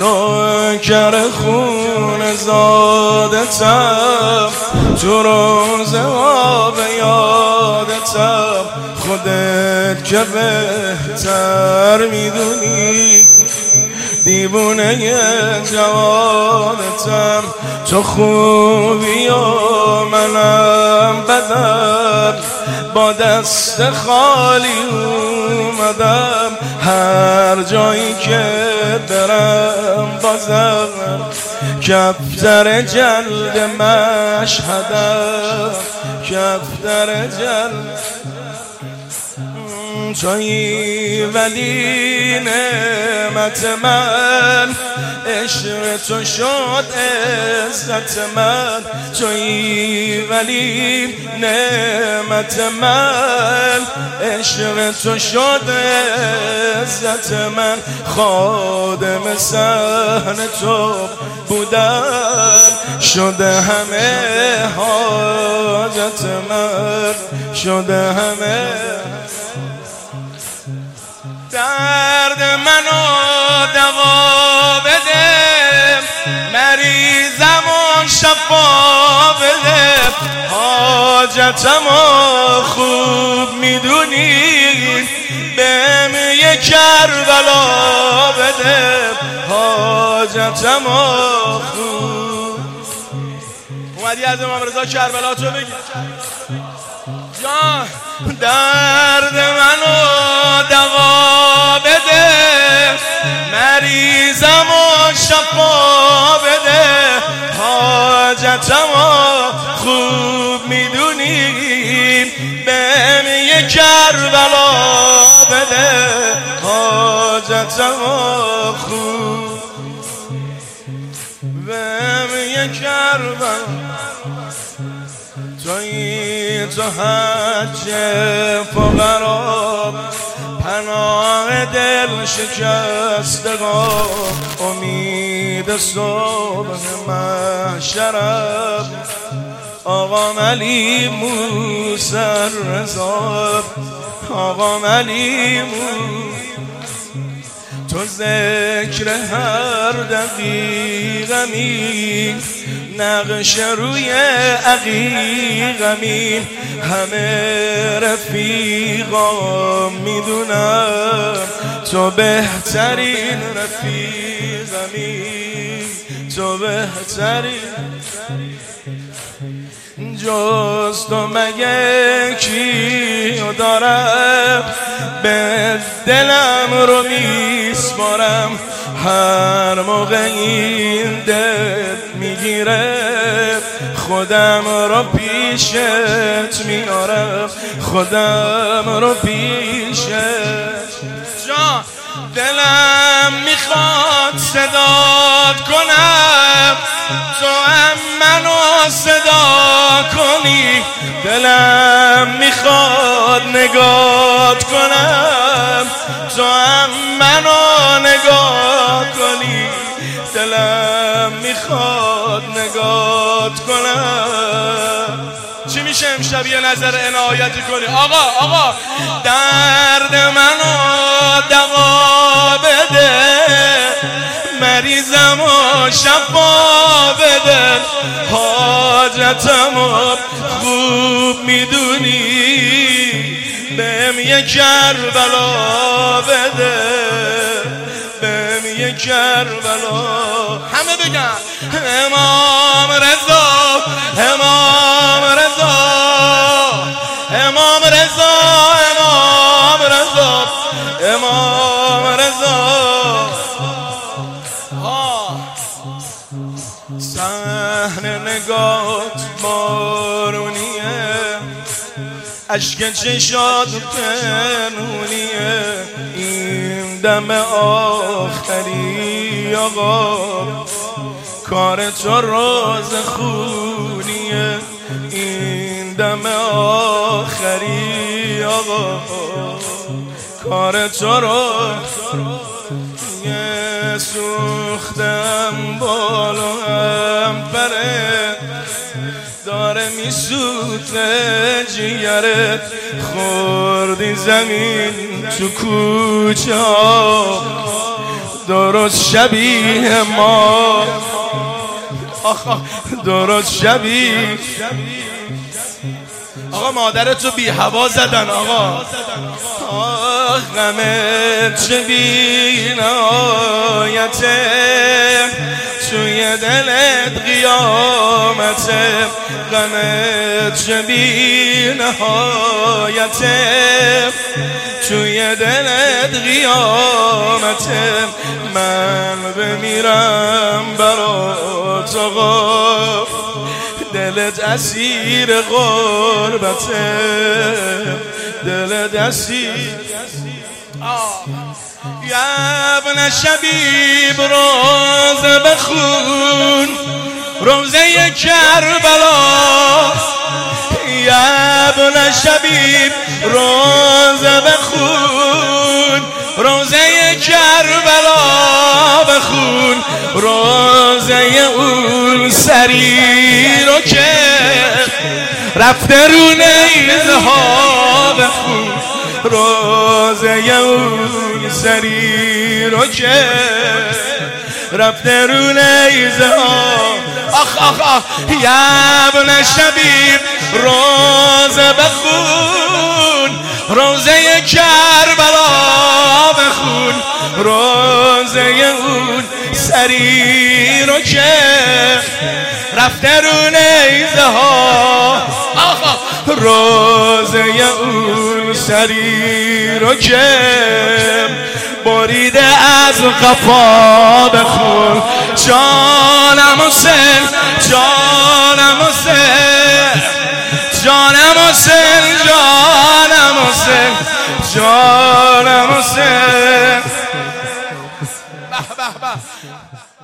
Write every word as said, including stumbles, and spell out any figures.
نوکر خون زادتم، تو روز آب یادتم، خودت که بهتر میدونی، دیوونه جوانتم. تو خوبی و منم بدم، با دست خالی اومدم، هر جایی که برم بازم کفتر جلد مشهدم، کفتر جلد تویی ولی نعمت من، عشق تو شد عزت من، تویی ولی نعمت من، عشق تو شد عزت من. خادم صحن تو بودم، شده همه حاجت من، شده همه درد منو دوا بده، مریضم و شفا بده، حاجتمو خوب میدونی، بهم یه کربلا بده، حاجتمو خوب. اومدی از امام رضا کربلا تو بگی جان، درد منو دوا بده، مریضم و شفا بده، حاجتمو خوب میدونی، بهم یه کربلا بده، حاجتمو خوب، بهم یه کربلا. تویی تو حج فقرا، پناه دل شکستگان، امید صبح محشرم، آقا علی موسی رضا، آقا علی موسی. تو ذکر هر دقیقمی، نقش روی عقیقمی، همه رفیقا میدونم، تو بهترین رفیقمی، تو بهترین. جز تو مگه کیو دارم، به دلم رو میسپارم، هر موقع این دل میگیره، خودم رو پیشت میارم، خودم رو پیشت. جان دلم میخواد صدات کنم، تو هم منو صدا کنی، دلم میخواد نگات کنم، تو هم منو نگاه کنی، دلم میخواد نگات کنم. چی میشه امشب یه نظر عنایتی کنی؟ آقا آقا درد منو دوا بده، مریضم و شفا بده، حاجتمو خوب میدونی، بهم یه کربلا بده، بهم یه کربلا. همه بگن امام رضا، امام رضا، امام رضا، امام رضا، امام رضا. صحن نگات بارونیه، اشک چشات پنونیه، این دم آخری آقا، کار تو روز خونیه، این دم آخری آقا، کار تو روز. یه سوختم بالا هم پره، داره میسوزه جیگرت، خوردی زمین تو کوچه ها، درست شبیه ما، درست شبیه. آقا مادرتو بی هوا زدن آقا. آخ غمت چه بی نهایته، توی دلت قیامته. غمت چه بی نهایته، توی دلت قیامته. من بمیرم برات آقا، دلت اسیر غربته، دلت اسیر. یا ابن شبیب روزه بخون، روزه کربلا. یا ابن شبیب روزه بخون، روزه کربلا بخون. روزه اون سری رو که رفته رو نیزه ها بخون. روزه اون سری رو که رفته رو نیزه ها. آخ آخ آخ یا ابن شبیب روزه بخون، روزه کربلا بخون. روزه اون سری رو که رفته رو نیزه ها. آخ روزه اون سری رو که بریده از قفا بخون. جانم حسین، جانم حسین، جانم حسین، جانم حسین، جانم حسین. به به به